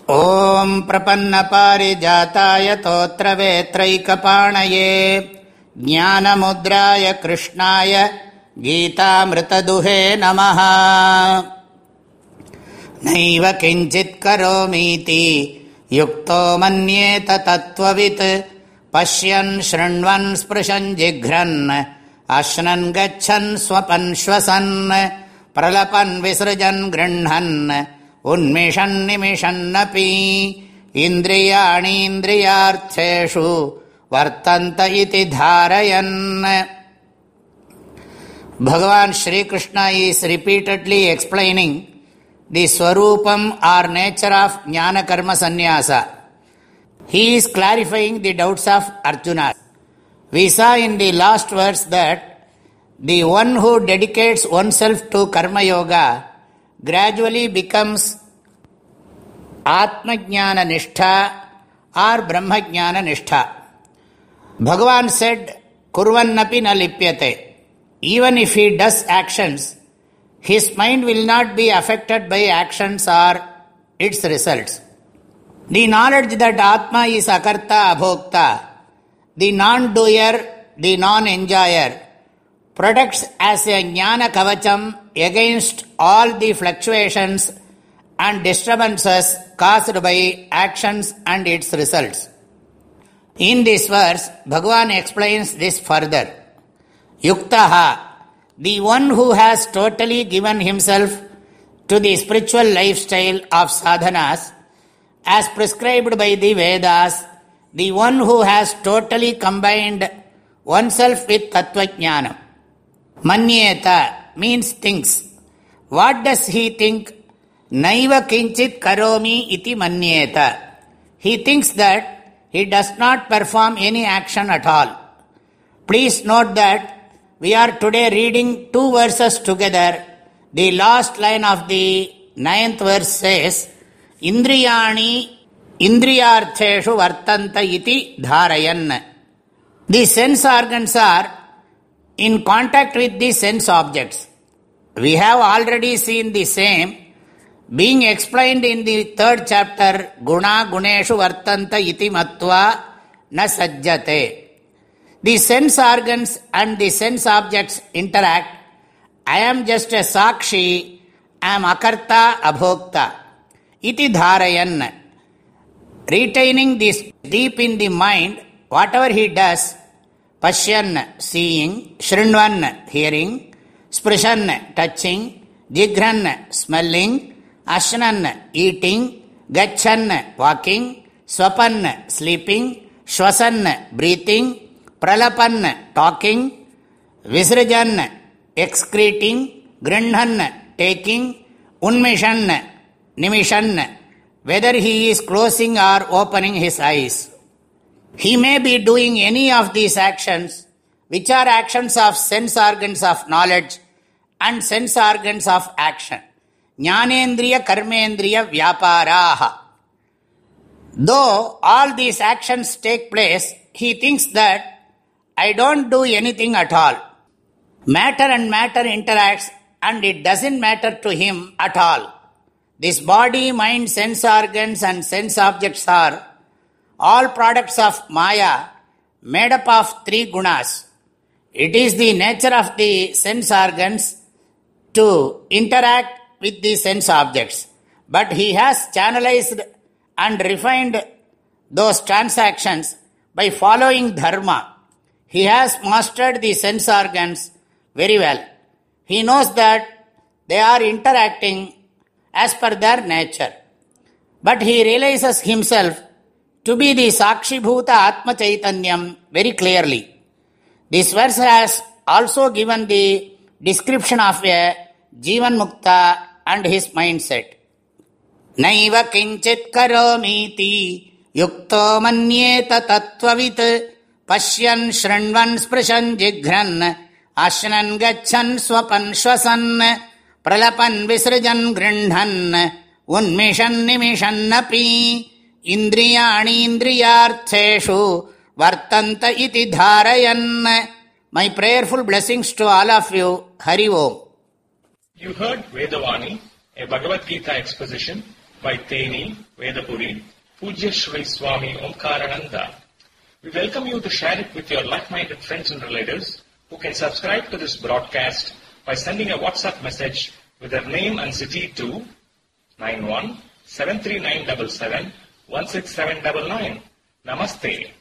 ஓம் பிரபன்னபாரிஜாதாய தோத்ரவேத்ரைகபாணயே ஞானமுத்ராய கிருஷ்ணாய கீதாமிருததுஹே நமஹ. நைவ கிஞ்சித் கரோமீதி யுக்தோ மன்யேத தத்வவித் பஷ்யன் ஷ்ருண்வன் ஸ்பிருஷன் ஜிக்ரன் அஷ்னன் கச்சன் ஸ்வபன் ஸ்வசன் பிரலபன் விஸ்ருஜன் கிருண்ணன் உன்மிஷன் நிமிஷன்னபி இந்திரியாணீந்திரியார்த்தேஷு வர்த்தந்த இதி தாரயன். Bhagavan Shri Krishna is repeatedly explaining the swarupam or nature of jnana karma sannyasa. He is clarifying the doubts of Arjuna. We saw in the last verse that the one who dedicates oneself to karma yoga gradually becomes Atma Jnana Nishtha or Brahma Jnana Nishtha. Bhagavan said, Kurvannapi na lipyate. Even if he does actions, his mind will not be affected by actions or its results. The knowledge that Atma is Akarta Abhokta, the non-doer, the non-enjoyer, protects as a Jnana Kavacham against all the fluctuations and disturbances caused by actions and its results. In this verse, Bhagavan explains this further. Yuktaha, the one who has totally given himself to the spiritual lifestyle of sadhanas as prescribed by the Vedas, the one who has totally combined oneself with Tattva Jnana. Manyeta means thinks. What does he think? Naiva kinchit karomi iti manyeta. He thinks that he does not perform any action at all. Please note that we are today reading two verses together. The last line of the 9th verse says, Indriyani indriyartheshu vartanta iti dharayan. The sense organs are in contact with the sense objects. We have already seen the same being explained in the 3rd chapter, Guna Guneshu Vartanta iti Matva na Sajjate. The sense organs and the sense objects interact. I am just a Sakshi, I am Akarta Abhokta. Iti Dharayan. Retaining this deep in the mind, whatever he does, Pashyan, seeing, Shrinvan, hearing, Sprishan, touching, Jigran, smelling, Ashnan, eating, Gachan, walking, Swapan, sleeping, Shwasan, breathing, Pralapan, talking, Visrajan, excreting, Grindhan, taking, Unmishan, Nimishan, whether he is closing or opening his eyes. He may be doing any of these actions, which are actions of sense organs of knowledge and sense organs of action. Jnanendriya karmendriya vyaparaha. Though all these actions take place, he thinks that I don't do anything at all. Matter and matter interacts and it doesn't matter to him at all. This body, mind, sense organs and sense objects are all products of Maya made up of 3 gunas. It is the nature of the sense organs to interact with the sense objects. But he has channelized and refined those transactions by following dharma. He has mastered the sense organs very well. He knows that they are interacting as per their nature. But he realizes himself to be the Sakshi Bhuta Atma Chaitanyam very clearly. This verse has also given the description of a Jivan Mukta and his mindset. Naiva kinchit karomiti yukto manyeta tattvavit pashyan shrinvan sprishan jigran ashnan gachan swapan shwasan pralapan visrajan grindhan unmishan nimishannapi indriyani indriyartheshu vartanta iti dharayan. My prayerful blessings to all of you. Hari Om. You heard Vedavani, a Bhagavad Gita exposition by Teni Vedapuri, Pujya Shri Swami Omkarananda. We welcome you to share it with your like-minded friends and relatives who can subscribe to this broadcast by sending a WhatsApp message with their name and city to 91 73977 16799. Namaste.